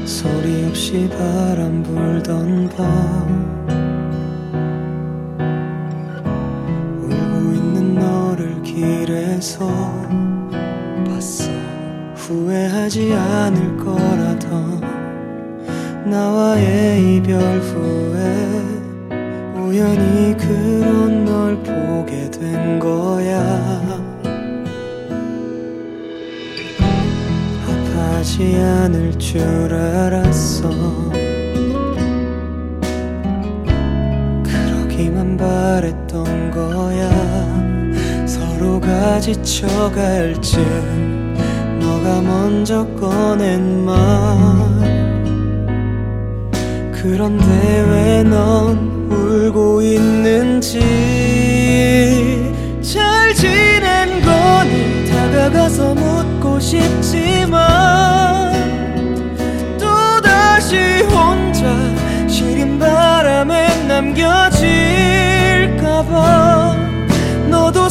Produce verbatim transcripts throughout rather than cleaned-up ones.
소리 없이 바람 불던 밤 울고 있는 너를 길에서 봤어. 후회하지 않을 거라던 나와의 이별 후에 우연히 그런 널 보게 된 거야. 아파하지 않을 줄 알았어. 그러기만 바랬던 거야. 서로가 지쳐갈 쯤 너가 먼저 꺼낸 말. 그런데 왜 넌 울고 있는지. 잘 지낸 거니 다가가서 묻고 싶지만 또다시 혼자 시린 바람에 남겨질까봐. 너도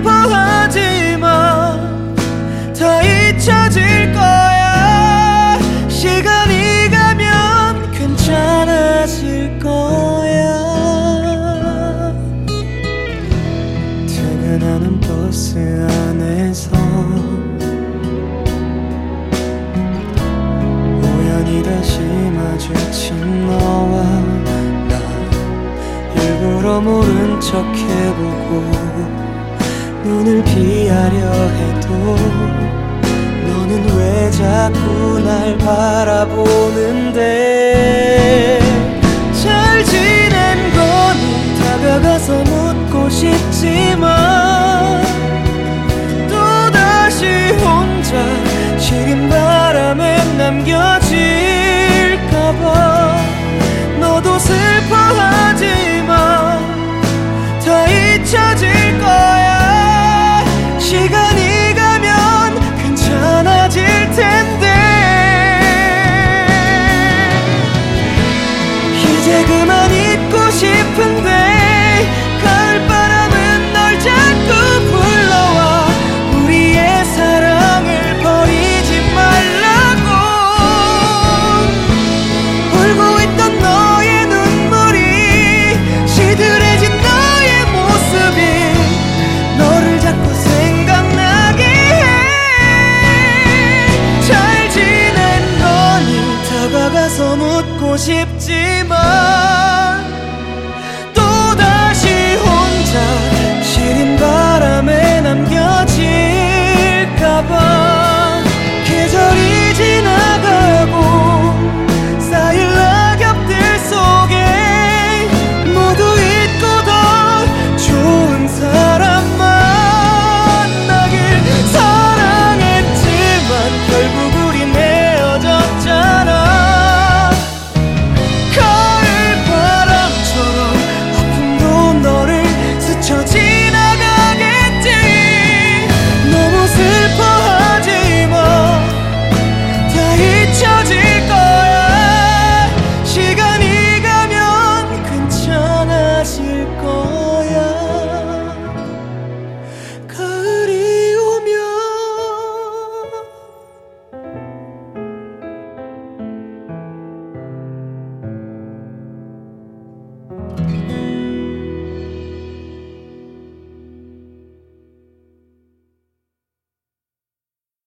슬퍼하지만 다 잊혀질 거야. 시간이 가면 괜찮아질 거야. 퇴근하는 버스 안에서 우연히 다시 마주친 너와 나. 일부러 모른 척 해보고 눈을 피하려 해도 너는 왜 자꾸 날 바라보는데. 잘 지낸 거니 다가가서 묻고 싶지만 또다시 혼자 시린 바람에 남겨질까봐. 너도 슬퍼하지만 다 잊혀질 거야. 시간이 가면 괜찮아질 텐데. 이제 그만 잊고 싶은데 가을바람은 널 자꾸 불러와. 우리의 사랑을 버리지 말라고. 울고 있던 너의 눈물이 시들해진 너의 모습이 너를 자꾸 생각나게 해. 잘 지낸 거니 다가가서 묻고 싶지만